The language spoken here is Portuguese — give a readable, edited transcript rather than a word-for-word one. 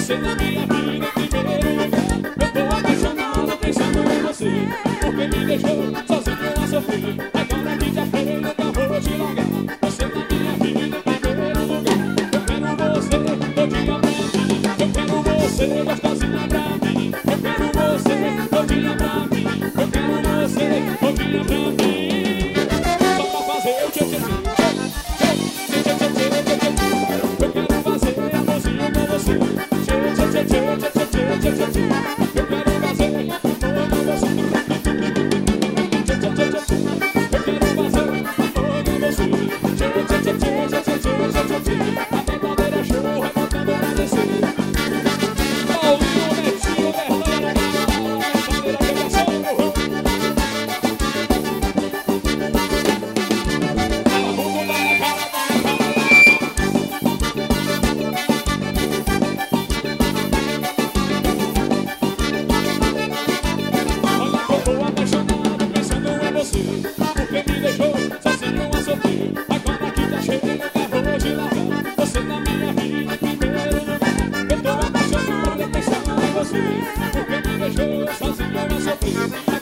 Você na minha vida em primeiro lugar. Eu tô apaixonado pensando em você, porque me deixou sozinho a sofrer. Agora que já foi, nunca vou te largar. Você na minha vida em primeiro lugar. Eu quero você todinha pra mim. Eu quero você gostosinha pra mim. Eu quero você todinha pra mim. Eu quero você todinha pra mim. Só pra fazer o tchê tchê tchê. Eu quero fazer amorzinho com você. Tchê tchê tchê tchê tchê tchê tchê tchê tchê. Eu quero fazer amor com você. Tchê tchê tchê tchê. Eu quero fazer amor com você. Tchê tchê tchê tchê tchê tchê tchê tchê. A brincadeira é show, revoltando pra descer. Paulinho, Netinho, Bernardo, brincadeira pegação. Porque me deixou sozinho a sofrer. Agora que tá cheio, nunca vou te largar. Você na minha vida em primeiro lugar. Eu tô apaixonado pensando em você, porque me deixou sozinho a sofrer.